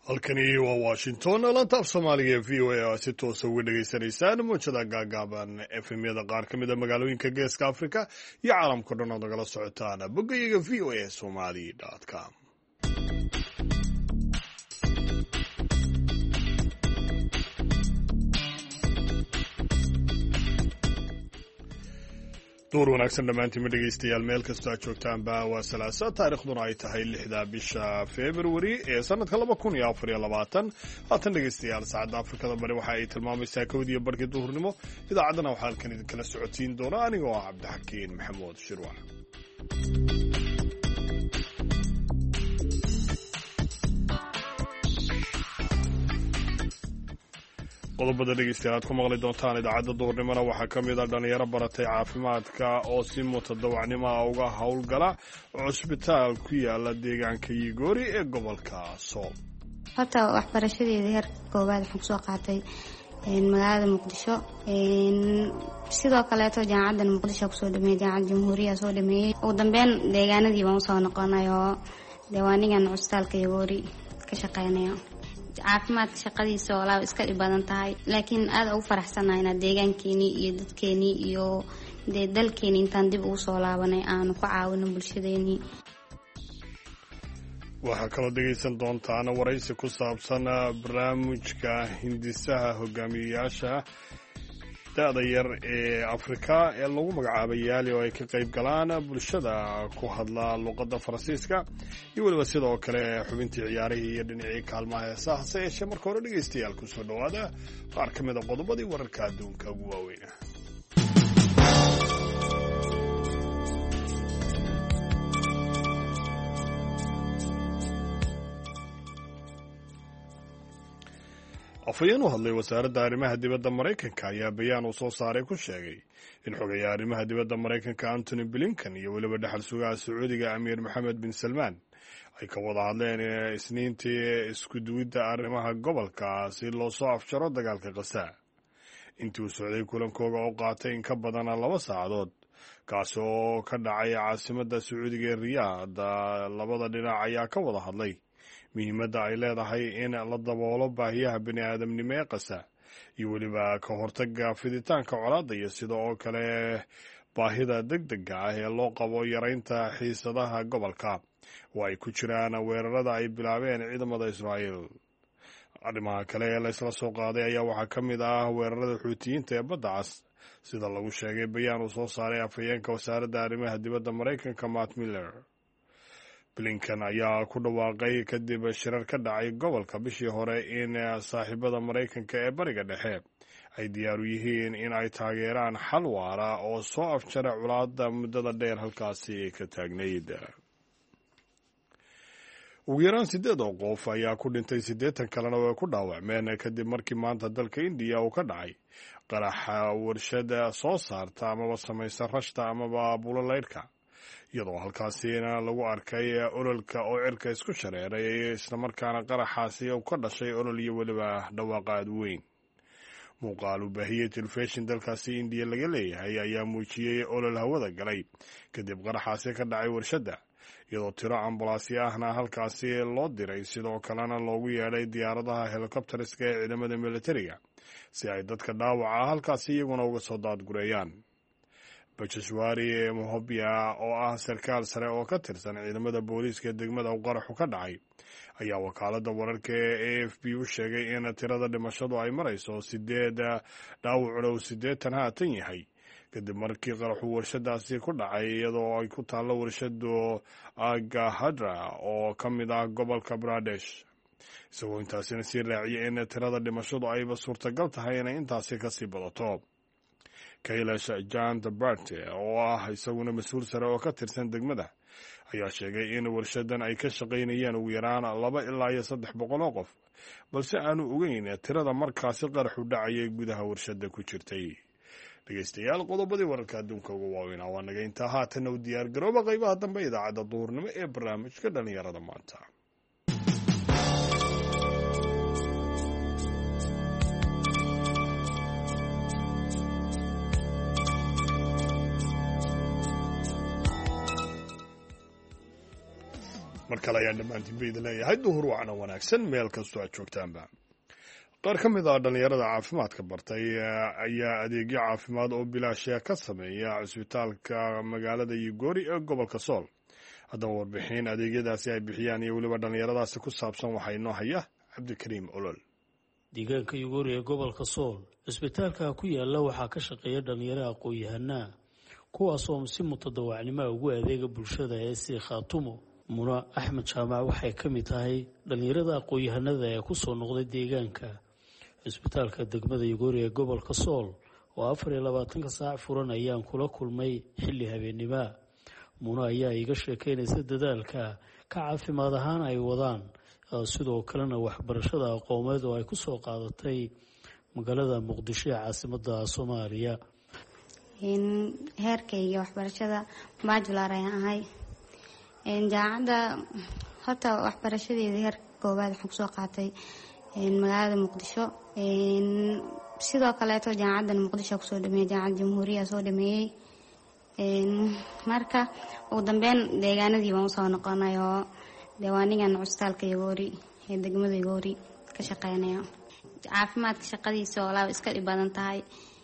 halkani waa washington laanta af soomaaliga ee v o a oo si toosa uga dhagaysanaysaan muujada gaagaaban efemyada qaar ka mida magaalooyinka geeska africa iyo caalamkao dhan ood nagala socotaan boggayaga v o a somali com. duur wanaagsan dhammaantiinma dhegaystayaal meel kastoo aad joogtaanba waa salaasa taarikhduna ay tahay 6da bisha februari ee sanadka 2024 haatan dhegaystayaal saacadda afrikada bari waxa ay tilmaamaysaa kowdiiyo barhkii duhurnimo idaacaddana waxaa halkan idinkala socotiin doona anigoo ah cabdixakiin maxamuud shirwac. qodobada dhegeystayaal aad ku maqli doontaan idaacadda duhurnimona waxaa ka mid a dhalinyaro baratay caafimaadka oo si mutadawacnimo ah uga howlgala cusbitaal ku yaala deegaanka yigoori ee gobolka sool. horta waxbarashadeeda heerka koowaad waxaan kusoo qaatay magaalada muqdisho, sidoo kaleeto jaamacaddan muqdisho kusoo dhameeyey, jaamacadda jamhuuriya soo dhameeyey. ugu dambeyn deegaanadii baan usoo noqonay oo deewaanigan cusbitaalka yigoori ka shaqeynayo. caafimaadka shaqadiisa walaa iska dhib badan tahay, laakiin aad ugu faraxsanahay inaad deegaankeenii iyo dadkeenii iyo dee dalkeenii intaan dib ugu soo laabanay aanu ku caawino bulshadeenii. waxaa kaloo dhegaysan doontaan waraysi ku saabsan barnaamijka hindisaha hogaamiyeyaasha da-da yar ee afrika ee lagu magacaabay yaali oo ay ka qayb galaan bulshada ku hadla luuqadda faransiiska iyo weliba sidoo kale xubintii ciyaarihii iyo dhinacii kaalmaha heesaha. hase yeeshee marka hore dhegaystayaal ku soo dhowaada qaar ka mid a qodobadii wararka adduunka ugu waaweyna. afhayeen u hadlay wasaaradda arrimaha dibadda maraykanka ayaa bayaan uu soo saaray ku sheegay in xogayaa arrimaha dibadda maraykanka antony blinken iyo weliba dhexal sugaha sacuudiga amiir maxamed bin salmaan ay ka wada hadleen isniintii isku duwidda arrimaha gobolka si loo soo afjaro dagaalka khaza. intii uu socday kulankooga oo qaatay in ka badana 2 saacadood kaasi oo ka dhacay caasimadda sacuudiga ee riyaad, labada dhinac ayaa ka wada hadlay muhiimadda ay leedahay in la daboolo baahiyaha bini aadamnimo ee khaza iyo weliba ka hortaga fiditaanka colaadda iyo sida oo kale baahida degdega ah ee loo qabo yaraynta xiisadaha gobolka oo ay ku jiraan weerarada ay bilaabeen ciidamada israa'iil. arrimaha kale ee laysla soo qaaday ayaa waxaa ka mid ah weerarada xuutiyiinta ee badda cas sida lagu sheegay bayaan uu soo saaray afhayeenka wasaaradda arrimaha dibadda maraykanka Matt Miller. blinken ayaa ku dhawaaqay kadib shirar ka dhacay gobolka bishii hore in saaxiibada maraykanka ee bariga dhexe ay diyaar u yihiin in ay taageeraan xal waara oo soo afjara colaadda muddada dheer halkaasi ka taagnayd. ugu yaraan 8 qof ayaa ku dhintay 80 kalena way ku dhaawacmeen kadib markii maanta dalka indiya uu ka dhacay qaraxa warshada soo saarta amaba samaysa rashta amaba buulolaydhka, iyadoo halkaasina lagu arkay ololka oo cirka isku shareeray islamarkaana qaraxaasi uu ka dhashay olol iyo weliba dhawaaqa aad u weyn. muuqaal u baahiyey telefishin dalkaasi indiya laga leeyahay ayaa muujiyey olol hawada galay kadib qaraxaasi ka dhacay warshadda, iyadoo tiro ambalaasyo ahna halkaasi loo diray, sidoo kalena loogu yeedhay diyaaradaha helikobteriska ee ciidamada militariga si ay dadka dhaawaca halkaasi iyaguna uga soo daadgureeyaan. bajashwari mohobia oo ah sarkaal sare oo ka tirsan ciidamada booliiska degmada uu qaraxu ka dhacay ayaa wakaaladda wararka ee AFP u sheegay in tirada dhimashadu ay marayso 8, dhaawacuna uu 80 haatan yahay kadib markii qaraxu warshadaasi ku dhacay iyadoo ay ku taallo warshadu Agahadra oo ka mid ah gobolka Pradesh. isagoo intaasina sii raaciyay in tirada dhimashadu ayba suurtagal tahay inay intaasi kasii badato. kailash jant bart oo ah isaguna mas-uul sare oo ka tirsan degmada ayaa sheegay in warshadan ay ka shaqaynayeen ugu yaraan 2 ilaa 300 qof, balse aanu ogeyn tirada markaasi qaraxu dhacayay gudaha warshada ku jirtay. dhegaystayaal qodobadii wararka adduunka ugu waaweynaa waa naga intaa. haatan u diyaar garooba qaybaha dambe idaacadda duhurnimo ee barnaamijka dhalinyarada maanta. mar kale ayaan dhammaantiin ba idin leeyahay duhur wacna wanaagsan meel kastoo aad joogtaanba. qaar ka mid ah dhallinyarada caafimaadka bartay ayaa adeegyo caafimaad oo bilaasha ka sameeya cisbitaalka magaalada Yugori ee gobolka Sool. haddaba warbixin adeegyadaasi ay bixiyaan iyo weliba dhallinyaradaasi ku saabsan waxaa inoo haya Cabdikariim Olol. deegaanka Yugori ee gobolka Sool cisbitaalka ku yaala waxaa ka shaqeeya dhalinyaro aqoon-yahanaa kuwaas oo si mutadawacnimo ugu adeega bulshada ee si khaatumo. Muna Axmed Jaamac waxay ka mid tahay dhalinyarada aqoon-yahanada ee ku soo noqday deegaanka cisbitaalka degmada Yugori ee gobolka Sool oo 24 saac furan ayaan kula kulmay xilli habeenimo. Muna ayaa iga sheekeynaysa dadaalka ka caafimaad ahaan ay wadaan sidoo kalena waxbarashada aqooneed oo ay ku soo qaadatay magaalada Muqdisho ee caasimadda Soomaaliya. heerkayga waxbarashada bachelor ayaan ahay. jaamacadda horta waxbarashadeeda heer koowaad waxaan kusoo qaatay magaalada Muqdisho. sidoo kaleeto jaamacaddan Muqdisho kusoo dhameeyay jaamacadda Jamhuuriya soo dhameeyay. marka ugu dambeyn deegaanadii baan usoo noqonay oo deewaanigan cisbitaalka Yugori ee degmada Yugori ka shaqeynaya. caafimaadka shaqadiisa oo laba iska dhib badan tahay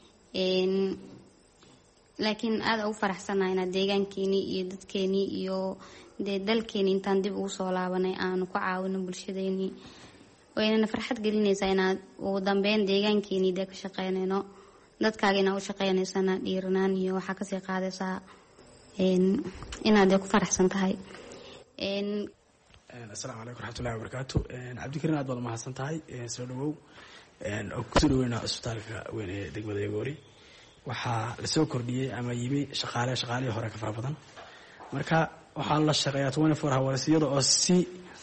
laakiin aad ugu faraxsanahay inaan deegaankeeni iyo dadkeeni iyo dalkeeni intaan dib ugu soo laabanay aanu ku caawino bulshadeeni. wayna farxad gelinaysaa inaad ugu dambeyn deegaankeeni ka shaqeynayno dadkaaga inaad u shaqeynaysana dhiiranaan iyo waxaa kasii qaadaysaa inaad ku faraxsan tahay. asalaamu calaykum raxmatullahi wabarakaatu. cabdikariin aad baad umahadsan tahay. soo dhawow oo kusoo dhaweynaa cisbitaalka weyn ee degmada Yugori. waxaa lasoo kordhiyey ama yimi shaqaalihii hore ka fara badan. marka waxaa la shaqeeyaa 24 hours iyada oo si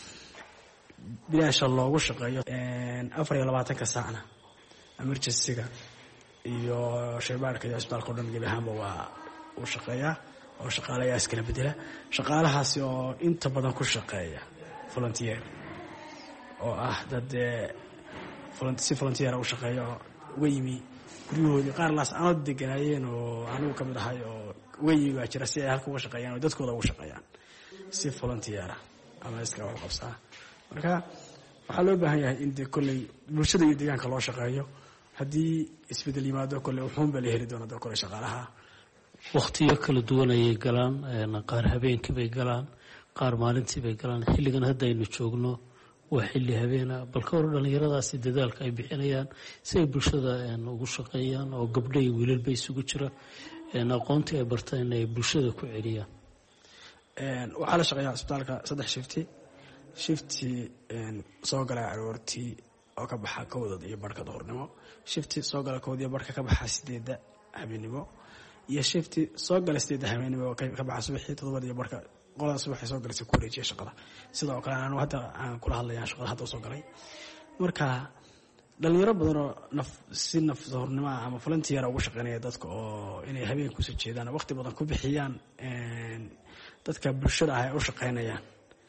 bilaasha loogu shaqeeyo 24 saacna emergency-ga iyo shaybaarka iyo cisbitaalka dhan gebi ahaanba waa u shaqeeyaa oo shaqaalayaas kala bedela. shaqaalahaasi oo inta badan ku shaqeeya volunteer oo ah dad volunteer u shaqeeya oo uga yimi guryahoodii qaar laas aan deganaayeen oo anigu ka mid ahay oo uga yimi baa jira si ay halka uga shaqeeyaan oo dadkooda uga shaqeeyaan si volunteer ama iska wax qabsaa. marka waxaa loo baahan yahay in kolley bulshada iyo deegaanka loo shaqeeyo. haddii isbedel yimaado kolley wuxuunba la heli doonaa kolley shaqaalaha. waqtiyo kala duwan ayay galaan. qaar habeenkii bay galaan, qaar maalintii bay galaan. xilligan hadda aynu joogno waa xilli habeena. bal ka hor dhalinyaradaasi dadaalka ay bixinayaan si ay bulshada ugu shaqeeyaan oo gabdho iyo wiilalba isugu jira aqoontii ay bartaan ay bulshada ku celiyaan. waxaa la shaqeeyaa cisbitaalka 3 shifti soo gala aroortii oo ka baxa 1 iyo barka duhurnimo, shifti soo gala 1 iyo barka ka baxa 8 habeenimo, iyo shifti soo gala 8 habeenimo oo ka baxa subaxii 7 iyo barka qolada subaxii soo galaysa ku wareejiya shaqada. sidoo kale anagu hadda aan kula hadlayaa shaqada hadda soo galay. marka dhalinyaro badan oo si naftoornimo ama volunteer ugu shaqeynaya dadka oo inay habeen ku soo jeedaan waqti badan ku bixiyaan dadka bulshada ay u shaqeynayaan.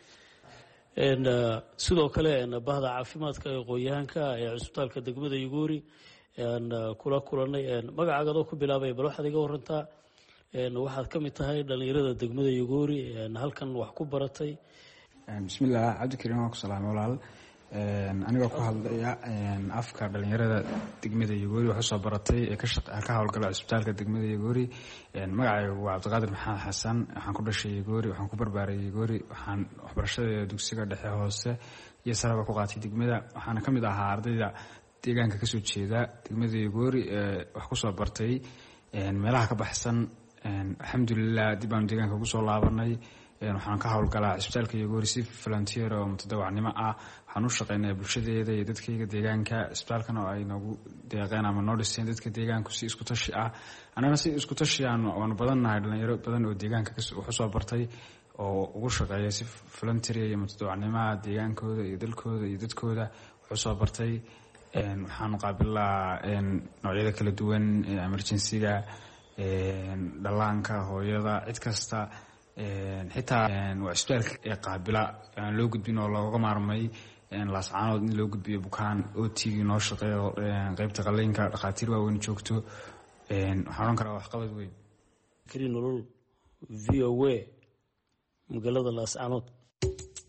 sidoo kale bahda caafimaadka ee aqoon-yahanka ee cisbitaalka degmada Yugori kula kulanay. magacaaga ku bilaabay bal waxaad iga warantaa. waxaad ka mid tahay dhalinyarada degmada Yugori halkan wax ku baratay. bismillaah cabdikariim waan ku salaamay walaal. anigoo ku hadlaya afka dhalinyarada degmada Yugori wax soo baratay ee ka hawlgala cisbitaalka degmada Yugori. magacaygu waa Cabdiqaadir Maxamed Xasan. waxaan ku dhashay Yugori, waxaan ku barbaaray Yugori, waxaan waxbarashada dugsiga dhexe hoose iyo saraba ku qaatay degmada. waxaan ka mid ahaa ardayda deegaanka ka soo jeeda degmada Yugori wax ku soo bartay meelaha ka baxsan. alxamdulilah dib aan deegaanka ugu soo laabanay. waxaan ka hawlgalaa cisbitaalka Yugori si volunteer oo mutadawacnimo ah. waxaan u shaqeynaa bulshadeeda iyo dadkayga deegaanka. cisbitaalkana oo ay nagu deeqeen ama noo dhiseen dadka deegaanku si isku tashi ah. anagana si isku tashi aan badannahay dhalinyaro badan oo deegaanka wax u soo bartay oo ugu shaqeeya si volunteer iyo mutadawacnimo deegaankooda iyo dalkooda iyo dadkooda wax u soo bartay. waxaan qaabilaa noocyada kala duwan ee emergency-ga, dhallaanka, hooyada, cid kasta. xitaa waa cisbitaalka ee qaabila aan loo gudbin oo looga maarmay laascaanood in loo gudbiyo bukaan OT-gii noo shaqeeyo qaybta qalliinka dhakhaatiir waaweyn joogto. waxaan oran karaa waxqabad weyn. Cabdikariim Olol, VOA, magaalada Laascaanood.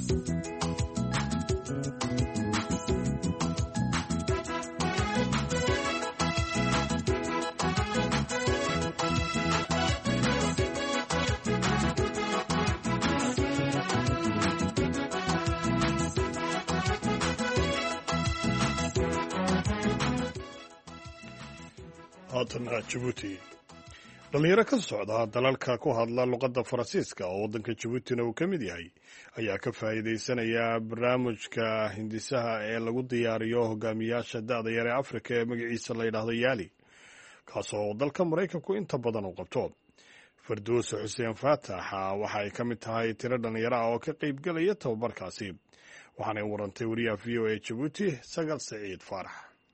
haatana Jabuuti dhalinyaro ka socda dalalka ku hadla luqadda Faransiiska oo waddanka Jabuutina uu ka mid yahay ayaa ka faa'iidaysanaya barnaamijka hindisaha ee lagu diyaariyo hogaamiyaasha da'da yar ee Afrika ee magaciisa la yidhaahdo yaali kaasoo dalka Maraykanku inta badan u qabto. Fardoos Xuseen Faatax waxa ay ka mid tahay tiro dhalinyaro ah oo ka qayb galaya tababarkaasi waxaanay warantay wariyaha VOA Jabuuti Sagal Saciid Faarax.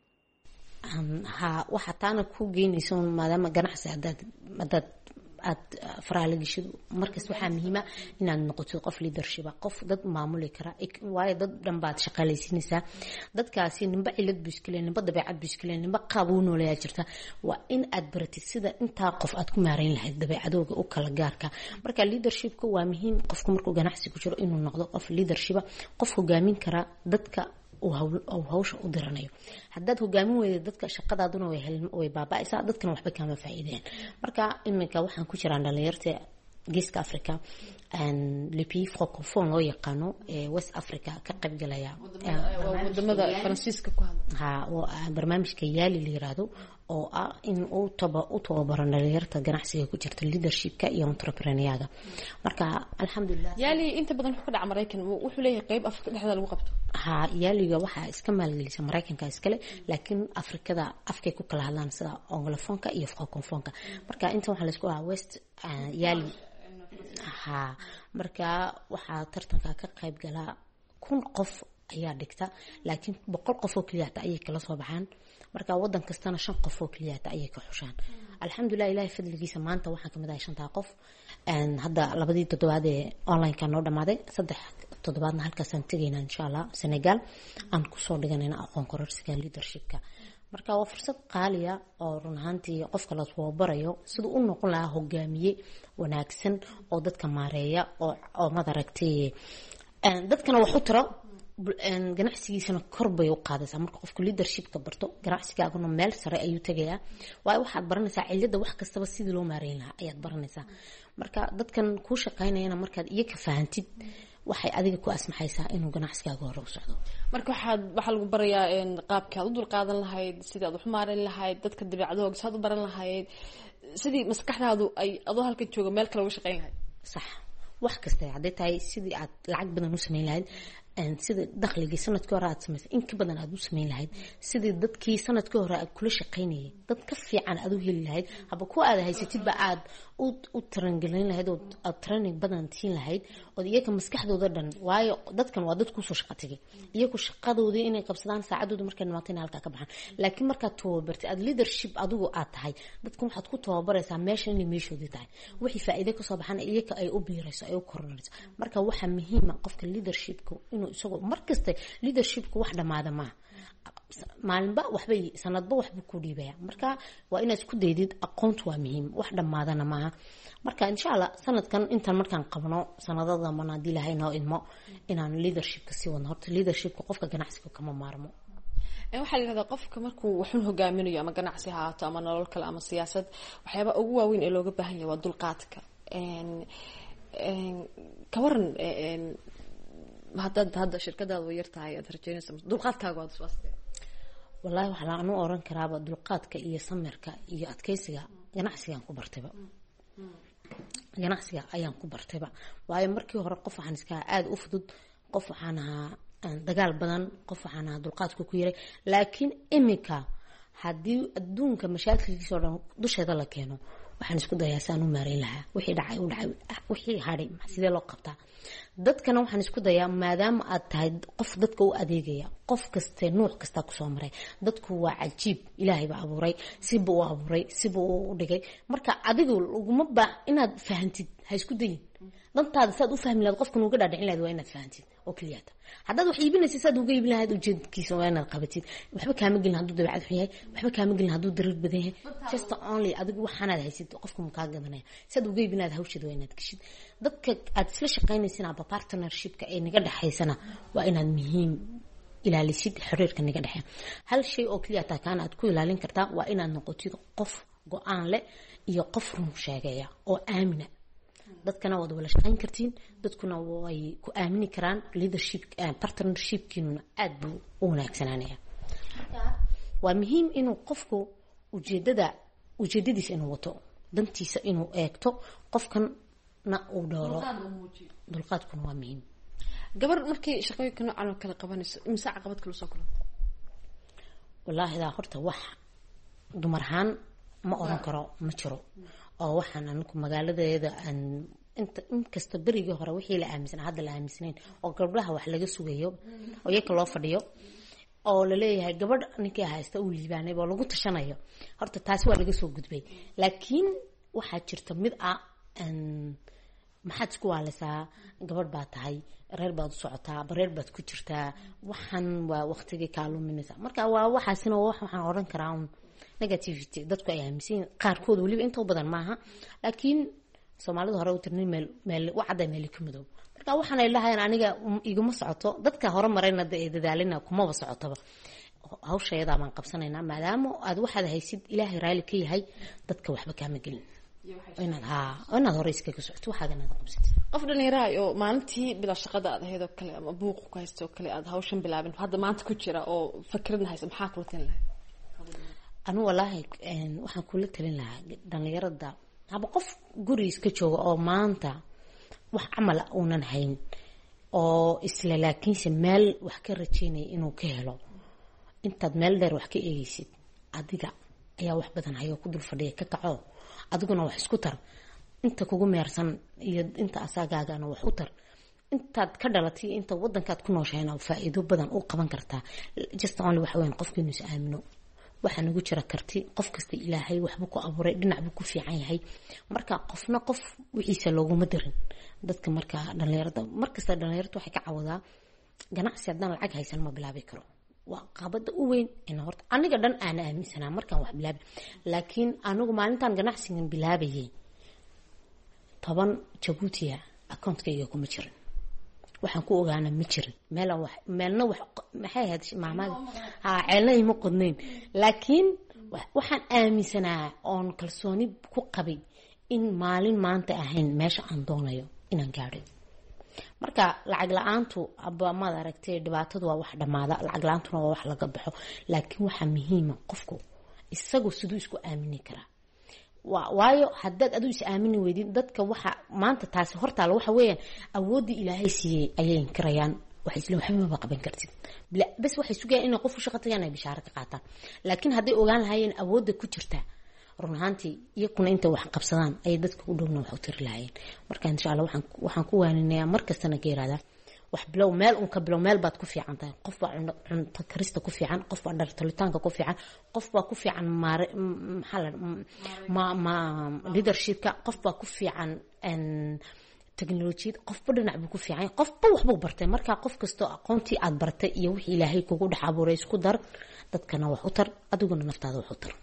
waxaa taana ku geynaysa maadaama ganacsi hadaad aad faraalagishid markas waxaa muhiima inaad noqoto qof leadership qof dad maamuli kara waayo dad dhan baad shaqaalaysiinaysaa dadkaasi ninba cilad buu iska leeyahay ninba dabeecad buu iska leeyahay ninba qaab uu nooleeyaa jirta waa in aad baratid sida intaa qof aad ku maareyn lahayd dabeecadooga u kala gaarka marka leadershipka waa muhiim qofku markuu ganacsi ku jiro inuu noqdo qof leadership qof hogaamin kara dadka oo hawsha u diranayo haddaad hogaamin weydo dadka shaqadaaduna way baaba'aysaa dadkana waxba kama faa'iideen marka iminka waxaan ku jiraan dhalinyarta geeska Africa le pays francophone loo yaqaano ee West Africa ka qayb galaya wadamada Faransiiska ku hadla barnaamijka yaali la yiraahdo oo ah in uu tababaro dhalinyarta ganacsiga ku jirta leadershipka iyo entrepreneurshipka marka alxamdulillah yaali inta badan wuxuu ka dhacay Mareykan wuxuu leeyahay qayb Afrika dhexda lagu qabto yaaliga waxa iska maalgelisa Mareykanka iskale laakiin Afrikada afkay ku kala hadlaan sida anglophone iyo francophone marka inta waxa la isku West yaali marka waxa tartanka ka qayb gala 1,000 qof ayaa dhigta laakiin 100 qof oo kaliya ayay kala soo baxaan marka wadan kastana 5 qof oo kaliya ayay ka xushaan alxamdulillah ilaahay fadligiisa maanta waxaan kamid ahay 5 qof hadda labadii toddobaad ee online ka noo dhamaaday 3 toddobaadna halkaas aan tagaynaa insha Allah Senegal aan ku soo dhiganayna aqoon kororsiga leadershipka marka waa fursad qaali ah oo run ahaantii qofka la soo barayo sidoo uu noqon lahaa hogaamiye wanaagsan oo dadka maareeya oo madaragtay dadkana wax u tiro ganacsigiisana kor bay u qaadaysaa marka qofku leadershipka barto ganacsigaaguna meel sare ayuu tagayaa waayo waxaad baranaysaa cilada wax kastaba sidii loo maareyn lahaa ayaad baranaysaa marka dadkan ku shaqaynayana markaad iyaga fahantid waxay adiga ku asmaxaysaa inuu ganacsigaaga hore u socdo marka waxa lagu barayaa qaabka aad u dul qaadan lahayd sida aad wax maareyn lahayd dadka dabeecadooda saad u baran lahayd sidii maskaxdaadu ay adoo halkan jooga meel kale uga shaqayn lahayd sax wax kasta haday tahay sidii aad lacag badan u sameyn lahayd sida dakhliga sanadkii hore aad sameysay in ka badan aad u sameyn lahayd sidii dadkii sanadkii hore aad kula shaqaynayay dad ka fiican aad u heli lahayd haba ku aad haysatid ba aad u tarangelin lahayd oo aad training badan siin lahayd oo iyaga maskaxdooda dhan waayo dadkan waa dad ku soo shaqo tagay iyagu shaqadooda inay qabsadaan saacadooda markay dhamaatay halka ka baxaan laakiin marka tababartay aad leadership adigu aad tahay dadkan waxaad ku tababaraysaa meesha inay meeshoodii tahay wixii faa'iido ka soo baxaan iyaga ay u biirayso ay u koronayso marka waxa muhiim ah qofka leadershipku inuu isagoo markasta leadershipku wax dhamaada ma maalinba waxbay sanadba waxba ku dhiibaya marka waa inaad isku daydid aqoontu waa muhiim wax dhamaadana maaha marka insha Allah sanadkan intaan markaan qabno sanadada manadi lahayn oo idmo inaan leadershipka si wadno horta leadershipka qofka ganacsiga kama maarmo waxa la yiraahdaa qofka markuu wuxuu hogaaminayo ama ganacsi haato ama nolol kale ama siyaasad waxyaaba ugu waaweyn ee looga baahan yahay waa dulqaadka ka waran hadda shirkadaadu way yartahay aad rajaynayso dulqaadkaaga waa waswaasay wallahi waxa aan u oran karaaba dulqaadka iyo samirka iyo adkeysiga ganacsigan ku bartayba ganacsiga ayaan ku bartayba waayo markii hore qof waxaan iska aad u fudud qof waxaan ahaa dagaal badan qof waxaan ahaa dulqaadku ku yaray laakiin imika haddii adduunka mashaakilkiisa oo dhan dusheeda la keeno waxaan isku dayaa saan u maareyn lahaa wixii dhacay u dhacay wixii hadhay sidee loo qabtaa dadkana waxaan isku dayaa maadaama aad tahay qof dadka u adeegaya qof kasta nuuc kasta ku soo maray dadku waa cajiib ilaahay baa abuuray sibuu u abuuray sibuu u dhigay marka adigu uguma baa inaad fahantid ha isku dayin dantaada saad u fahmi lahayd qofkan uga dhaadhicin lahayd waa inaad fahantid oo keliyaata haddaad wax iibinaysa saad uga iibin lahayd ujeedkiisa waa inaad qabatid waxba kaama gelin hadduu dabeecad xun yahay waxba kaama gelin hadduu darir badan yahay just only adigu waxaanaad haysid qofka mukaa gadanaya saad uga iibin lahayd hawsheed waa inaad geshid dadka aad isla shaqaynaysin aba partnershipka ee naga dhexaysana waa inaad muhiim ilaalisid xiriirka naga dhexeeya hal shay oo keliyaata kaana aad ku ilaalin kartaa waa inaad noqotid qof go-aan leh iyo qof run sheegaya oo aamina dadkana waad wala shaqayn kartiin dadkuna way ku aamini karaan leadership partnershipkiinuna aad buu u wanaagsanaanaya waa muhiim inuu qofku ujeedadiisa inuu wato dantiisa inuu eegto qofkana uu dhooro dulqaadkuna waa muhiim gabar markii shaqooyinka noocan oo kale qabanayso imisa caqabad kala soo kulanta wallaahi daa horta wax dumar ahaan ma oran karo ma jiro oo waxaan anagu magaaladeeda aan inkasta berigii hore wixii la aaminsanaa hadda la aaminsanayn oo gabdhaha wax laga sugayo oo iyaga loo fadhiyo oo la leeyahay gabadh ninkii haysta uu liibaanay oo lagu tashanayo horta taasi waa laga soo gudbay laakiin waxaa jirta mid ah maxaad isku waalaysaa gabadh baa tahay reer baad u socotaa bareer baad ku jirtaa waxaan waa waqtigii kaa luminaysa marka waa waxaasina waxaan oran karaa negativity dadku ay aaminsan qaarkood waliba inta badan maaha laakiin Soomaalidu hore u tirnay meel wacda meel ka madow marka waxaan ay lahayn aniga iguma socoto dadka hore marayna dadaalina kuma ba socotaba hawsheeda baan qabsanaynaa maadaama aad waxaad haysid Ilaahay raali ka yahay dadka waxba kaama gelin inaad hore iska ka socoto waxaad inaad qabsatid qof dhalinyaro oo maalintii bila shaqada aad ahayd oo kale ama buuq ku haysto kale aad hawshan bilaabin hadda maanta ku jira oo fikradna haysa maxaa kula talin lahayd anu wallaahi waxaan kula talin lahaa dhalinyarada haba qof guri iska jooga oo maanta wax camal uunan hayn oo isla laakiinse meel wax ka rajeynaya inuu ka helo intaad meel dheer wax ka eegaysid adiga ayaa wax badan hayo ku dul fadhiya ka kaco adiguna wax isku tar inta kugu meersan iyo inta asagaagana wax u tar intaad ka dhalatay inta wadankaad ku nooshayna faa'iido badan u qaban kartaa just only wax weyn qofku inuu is aamino waxaan ugu jira karti qof kasta Ilaahay waxba ku abuuray dhinac buu ku fiican yahay marka qofna qof wixiisa looguma darin dadka marka dhalinyarada markasta dhalinyaradu waxay ka caawadaa ganacsi haddaan lacag haysan ma bilaabi karo waa qabada u weyn in horta aniga dhan aan aaminsanaa markaan wax bilaabi laakiin anigu maalintan ganacsigan bilaabayay 10 Jabuutiya account-kayga kuma jirin waxaan ku ogaana ma jirin meelna wax maxay ahayd maamada ceelna ima qodnayn laakiin waxaan aaminsanaa oon kalsooni ku qabay in maalin maanta ahayn meesha aan doonayo inaan gaadho marka lacag la'aantu aba maad aragtay dhibaatadu waa wax dhamaada lacag la'aantuna waa wax laga baxo laakiin waxa muhiim ah qofku isagu sidoo isku aamini kara waayo haddaad adu is aamini weydin dadka waxa maanta taasi hortaala waxa weeyaan awoodii Ilaahay siiyay ayay inkarayaan waxa isla waxba ma qaban kartid bas waxay sugayaan in qof u shaqeeyaan ay bishaaro ka qaataan laakiin hadday ogaan lahaayeen awoodda ku jirta run ahaantii iyaguna inta wax qabsadaan ay dadka u dhowna wax u tiri lahaayeen marka insha Allah waxaan ku waaninayaa markastana geerada wax bilow meel un ka bilow meel baad ku fiican tahay qof baa cunto karista ku fiican qof baa dhar talitaanka ku fiican qof baa ku fiican leadershipka qof baa ku fiican technology qof ba dhinac buu ku fiican qof ba wax buu bartay marka qof kasto aqoontii aad bartay iyo wixii Ilaahay kugu dhax abuuray isku dar dadkana wax u tar adiguna naftaada wax u tar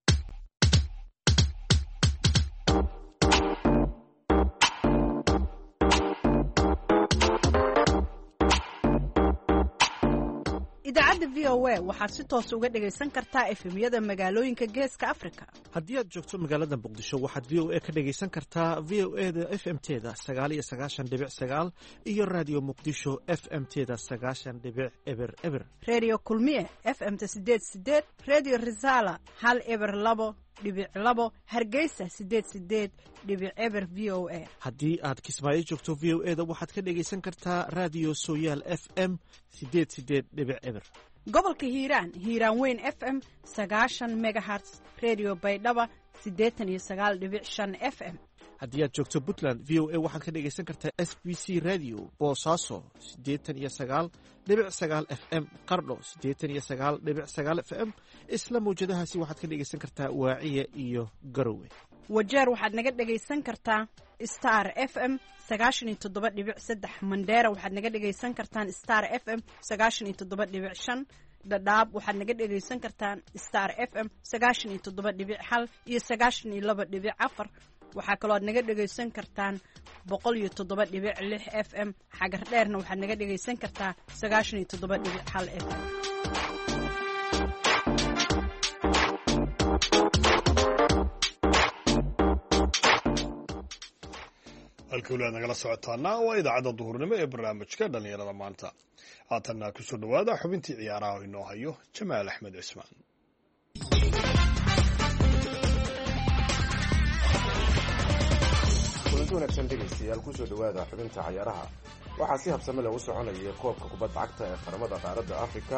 idaacadda VOA waxaad si toos uga dhagaysan kartaa efemyada magaalooyinka Geeska Afrika. Haddii aad joogto magaalada Muqdisho waxaad VOA ka dhagaysan kartaa VOA-da FM-teeda 99.9 iyo Radio Muqdisho FM-teeda 90.0. Radio Kulmiye FM-ta 88, Radio Risala 102.2, Hargeysa 88.0 VOA. Haddii aad Kismaayo joogto VOA-da waxaad ka dhagaysan kartaa Radio Sooyaal FM 88.0. gobolka Hiiraan Weyn FM 90 MHz, Radio Baydhaba 89.5 FM. haddii aad joogto Puntland VOA waxaad ka dhagaysan kartaa SBC Radio Boosaaso 89.9 FM, Qardho 89.9 FM. isla mawjadahaasi waxaad ka dhagaysan kartaa Waaciya iyo Garowe. Wajeer waxaad naga dhagaysan kartaa star FM 97.3 Mandera waxaad naga dhagaysan kartaan Star FM 97.5 Dadaab waxaad naga dhagaysan kartaan Star FM 97.1 iyo 92.4 waxaa kaloo aad naga dhagaysan kartaan 107.6 FM xagar dheerna waxaad naga dhagaysan kartaa 97.1 FM halkii aad nagala socotaana waa idaacadda duhurnimo ee barnaamijka dhalinyarada maanta haatanna ku soo dhawaada xubintii ciyaaraha oo inoo hayo Jamaal Axmed Cismaan kulanti wanaagsan dhegaystayaal ku soo dhawaada xubinta ciyaaraha waxaa si habsame leh u soconaya koobka kubadda cagta ee qaramada qaaradda Afrika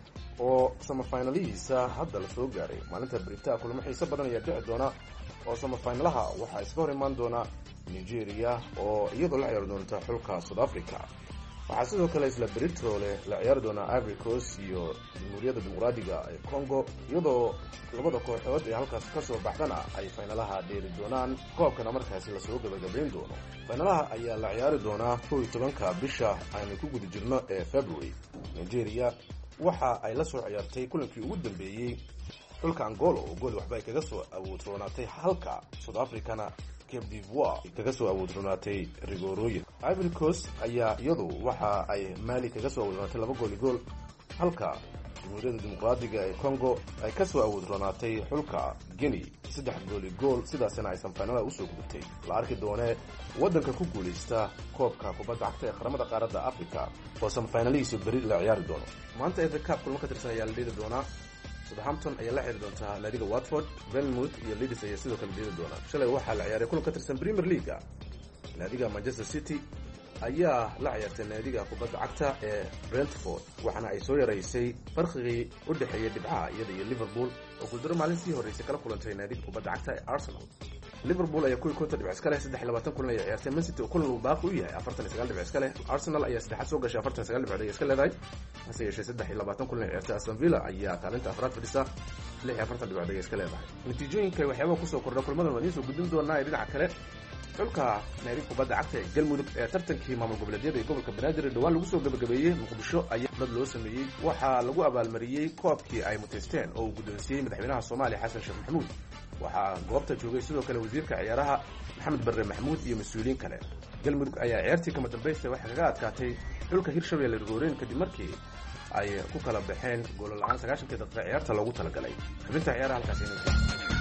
oo semifinalihiisa hadda la soo gaaray maalinta Baritaa kulamo xiiso badan ayaa dhici doona oo semifinalaha waxaa iska hor imaan doona Nigeria oo iyadoo la ciyaari doonta xulka South Africa waxaa sidoo kale isla Berito la ciyaari doona Ivory Coast iyo Jamhuuriyadda Dimuqraadiga ee Congo iyadoo labada kooxood ee halkaas ka soo baxdana ay finalaha dheeli doonaan koobkana markaasi la soo gabagabayn doono finalaha ayaa la ciyaari doonaa 11ka bisha aynu ku guda jirno ee February Nigeria waxa ay la soo ciyaartay kulankii ugu dambeeyay xulka Angola oo gool waxba ay kaga soo awoodroonatay halka South Africana Cape d'Ivoire kaga soo awoodroonatay rigorooyin Ivory Coast ayaa iyadu waxa ay Mali kaga soo awoodroonatay 2 gool halka Jamhuuriyadda Dimuqraadiga ee Congo ay ka soo awoodroonatay xulka Guinea 3 gool sidaasna ay semifinalaha u soo gudubtay la arki doonee wadanka ku guuleysta koobka kubadda cagta ee qaramada qaaradda Afrika oo semifinalihiisa bari la ciyaari doono maanta FA Cup kulmo ka tirsan ayaa la dhigi doonaa Southampton ayaa la ciyaari doonta naadiga Watford, Bournemouth iyo Leeds ayaa sidoo kale dhigi doona shalay waxaa la ciyaaray kulan ka tirsan Premier League naadiga Manchester City ayaa la ciyaartay naadiga kubadda cagta ee Brentford waxaana ay soo yareysay farqigii u dhaxeeyay dhibcaha iyada iyo Liverpool oo guuldaro maalintii horeysay kala kulantay naadiga kubadda cagta ee Arsenal Liverpool ayaa ku konta dhibc iska leh 23 kulan ay ciyaartay Man City oo kulan uu baaqi u yahay 49 dhibc iska leh Arsenal ayaa saddexaad soo gashay 49 dhibcood iska leedahay hase yeeshee 23 kulan ay ciyaartay Aston Villa ayaa kaalinta afraad fadhisa 46 dhibcood iska leedahay natiijooyinka waxyaabo ku soo kordhay kulmadan waa soo gudbin doonaa dhinaca kale xulka naadiga kubadda cagta ee Galmudug ee tartankii maamul goboleedyada ee gobolka Banaadir dhawaan lagu soo gabagabeeyay Muqdisho ayaa dad loo sameeyay waxaa lagu abaalmariyay koobkii ay muteysteen oo uu guddoonsiiyay madaxweynaha Soomaaliya Xasan Sheekh Maxamuud waxaa goobta joogay sidoo kale wasiirka ciyaaraha Maxamed Barre Maxamuud iyo mas'uuliyiin kale Galmudug ayaa ciyaartii kama dambeysay waxa kaga adkaatay xulka Hirshabelle Rigoreen kadib markii ay ku kala baxeen gool la'aan 90 daqiiqo ciyaarta loogu talagalay xubinta ciyaaraha halkaas inay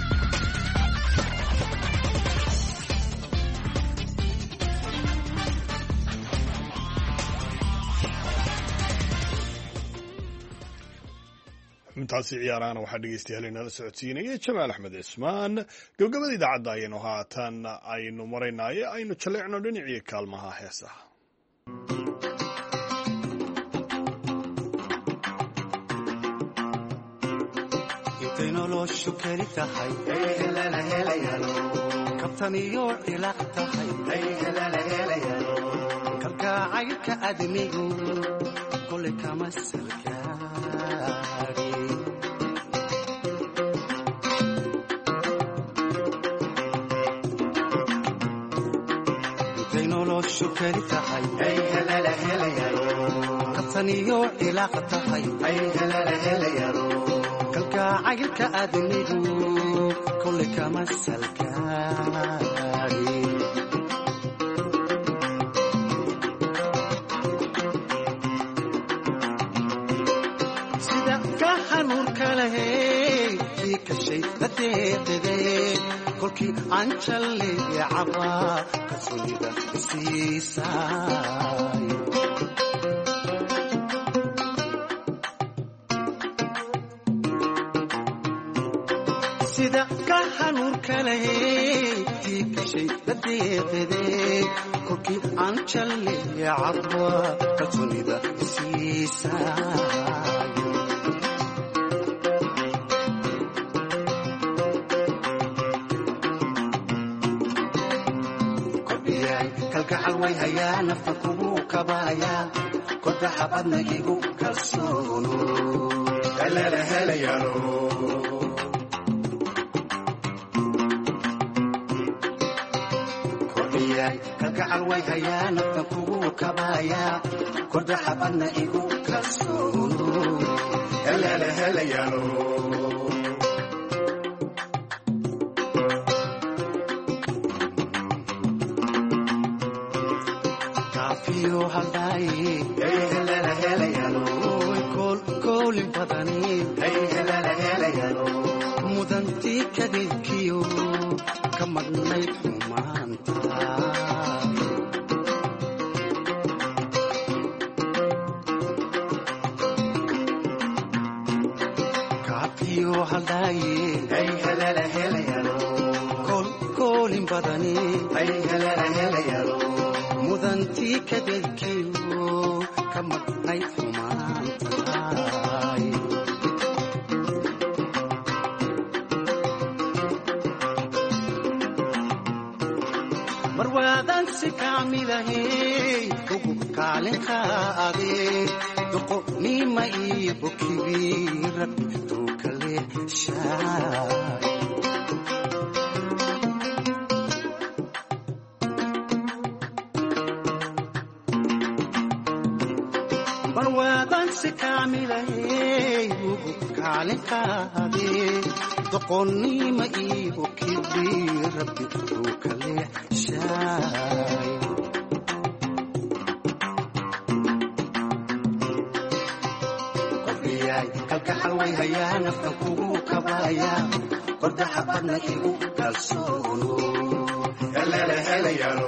intaasi ciyaarana waxaa dhegeystayaal inala socodsiinaya Jamaal Axmed Cismaan gabagabada idaacadda ayaynu haatan aynu maraynaaye aynu jaleecno dhinacii kaalmaha heesaha intay noloshu keli tahay kabtan iyo ilaaq tahay kalgacaylka adnigu kole kama salgaari intay noloshu keli tahay kabtan iyo ilaaq tahay kalgacaylka adnigu kole kama salgaari sida ka hanuunka lahey kii kashay adeeqadee kolkii aan jallay cabaa kalsoonida isiisaay sida ka hanuunka lahey kii kashay adeeqadee kolkii aan jallay cabaa kalsoonida isiisaay kalgacal way hayaa nafta kugu kabaaya kodaxa badna igu kalsoono kalala helayaano kalgacal way hayaa naftan kugu kabaaya korda xabadna igu kalsoono helele helayaalo kaafiyo haldaaye helele helayaalo koolin badani helele helayaalo mudantii kadinkiyo ka madnayd xumaanta kaafiyo haldaaye helele helayaalo koolin badani helele helayaalo mudantii kadinkiyo ka madnayd xumaanta marwaadan si kaamilahay ugu kaalinka adee doqonima iyo bokibi rabbi tuu kale shaay marwaadan si kaamilahay ugu kaalinka adee doqonima iyo bokibi rabbi tuu kale qofiyay kalgacal way hayaa naftan kugu kabaaya korda xabadna igu kalsoono helele helayaalo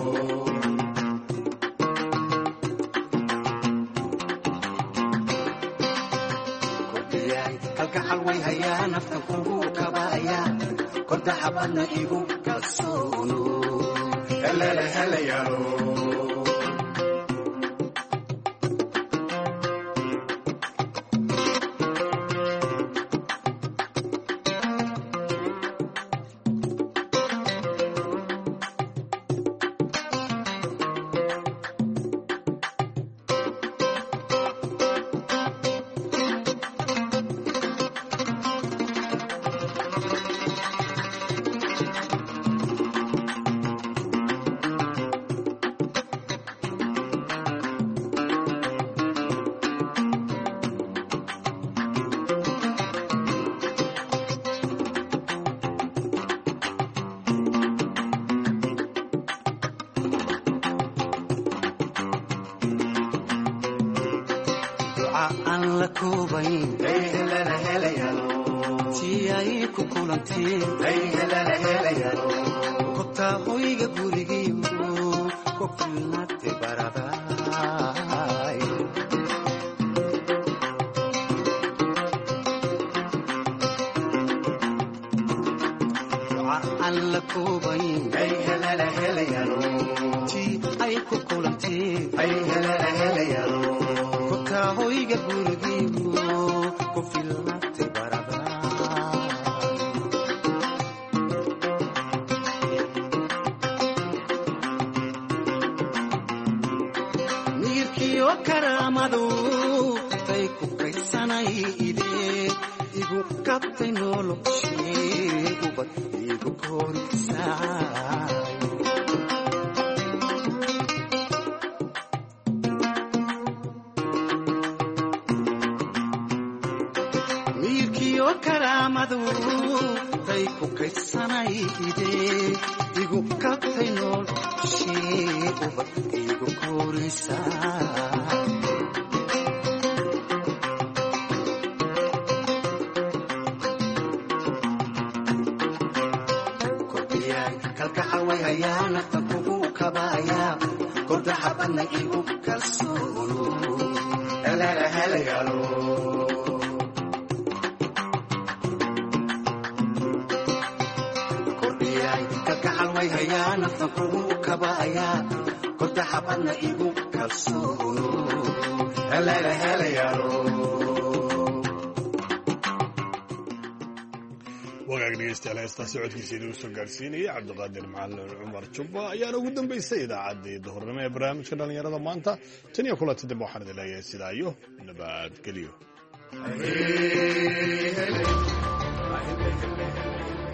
qofiyay kalgacal way hayaa naftan kugu kabaaya korda xabadna igu kalsoono helele helayaalo aan la koobayn helele helayaalo tii ay ku kulanteen helele helayaalo kobtaa hoyga gurigiyo ku filnaate baradaay aan la koobayn helele helayaalo tii ay ku kulanteen helele helayaalo hoyga gurigiyo ku filnaate baradaay niyirkiyo karaamadu tay ku kaysanay idee igu kabtay noloshee ubad igu korisaay karaamadu tay ku kaysanay idee igu kabtay noloshee ubad igu korisaa kordhiyay kalgacal way hayaa naftan kugu kabaaya korda xabadna igu kalsoono helele helayaalo kalgacal way hayaa naftan kugu kabaaya korda xabadna igu kalsoono helele helayaalo wagaag dhegeystayaal heestaasi codkiisa idinku soo gaarsiinayay cabdiqaadir macalin cumar jubba ayaana ugu dambaysay idaacaddii duhurnimo ee barnaamijka dhallinyarada maanta tan iyo kulanti dambe waxaan idin leeyahay sidaa iyo nabadgelyo.